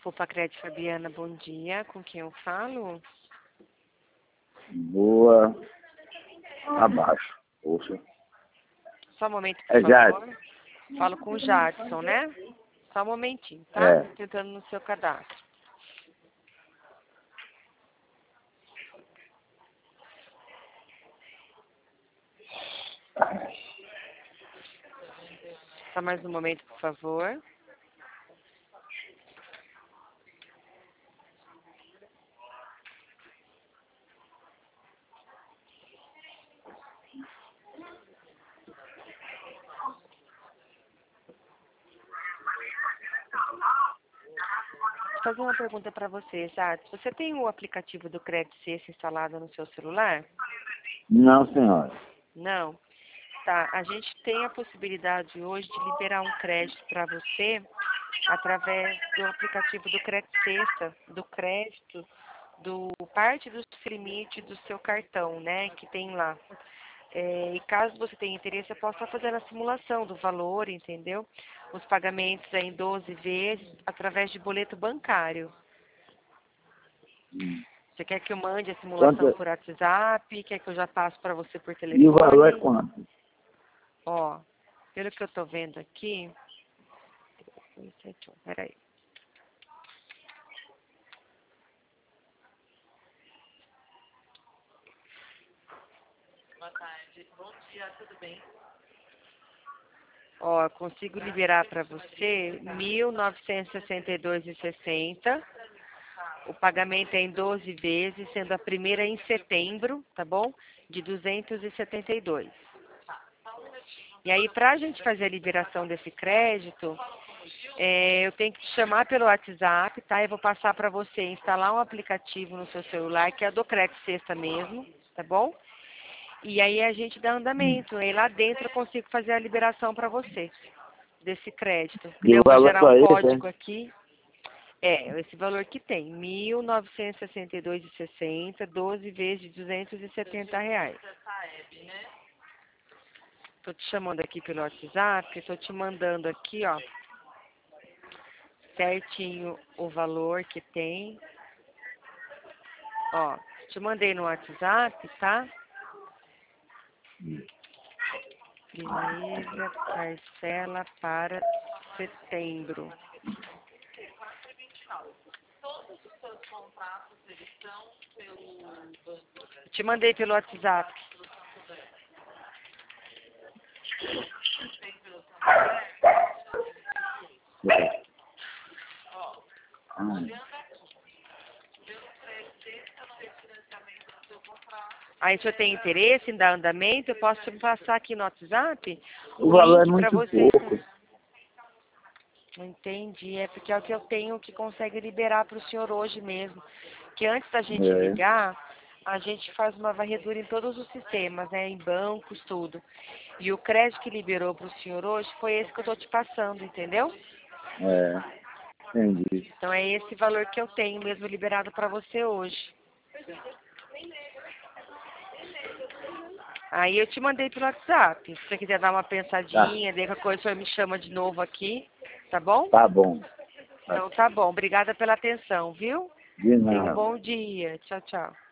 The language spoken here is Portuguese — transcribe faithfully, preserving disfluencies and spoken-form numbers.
Poupa Crédito Fabiana, bom dia. Com quem eu falo? Boa. Abaixo. Poxa. Só um momento, por É Jade. favor. Falo com o Jadson, né? Só um momentinho, tá? É. Tentando no seu cadastro. Só mais um momento, por favor. Vou fazer uma pergunta para você, Jadson. Você tem o aplicativo do Crédito Sexta instalado no seu celular? Não, senhora. Não? Tá, a gente tem a possibilidade hoje de liberar um crédito para você através do aplicativo do Crédito Sexta, do crédito, do parte dos limites do seu cartão, né, que tem lá. É, e caso você tenha interesse, eu posso estar fazendo a simulação do valor, entendeu? Os pagamentos em doze vezes através de boleto bancário. Hum. Você quer que eu mande a simulação Quanto... por WhatsApp? Quer que eu já passe para você por telefone? E o valor é quanto? Ó, pelo que eu tô vendo aqui... Peraí. Boa tarde. Bom dia, tudo bem? Ó, consigo liberar para você mil novecentos e sessenta e dois reais e sessenta centavos. O pagamento é em doze vezes, sendo a primeira em setembro, tá bom? De duzentos e setenta e dois. E aí, para a gente fazer a liberação desse crédito, é, eu tenho que te chamar pelo WhatsApp, tá? Eu vou passar para você instalar um aplicativo no seu celular, que é do Crédito Sexta mesmo, tá bom? E aí a gente dá andamento. Aí lá dentro eu consigo fazer a liberação para você desse crédito. E o Eu vou valor é gerar só um esse, código hein? aqui. É, esse valor que tem, mil novecentos e sessenta e dois reais e sessenta centavos, doze vezes de duzentos e setenta reais. Estou te chamando aqui pelo WhatsApp, estou te mandando aqui, ó, certinho o valor que tem. Ó, te mandei no WhatsApp, tá? Beleza, parcela para setembro. Te mandei pelo WhatsApp. Hum. Aí, se eu tenho interesse em dar andamento, eu posso te passar aqui no WhatsApp O o valor é link para muito você. pouco. Não entendi, é porque é o que eu tenho que consegue liberar para o senhor hoje mesmo. Que antes da gente É. ligar, a gente faz uma varredura em todos os sistemas, né? Em bancos, tudo. E o crédito que liberou para o senhor hoje foi esse que eu estou te passando, entendeu? É. Entendi. Então é esse valor que eu tenho mesmo liberado para você hoje. Aí eu te mandei pelo WhatsApp. Se você quiser dar uma Tá. pensadinha, daí qualquer coisa o senhor me chama de novo aqui, tá bom? Tá bom. Tá. Então tá bom. Obrigada pela atenção, viu? De Tenha um nada. bom dia. Tchau, tchau.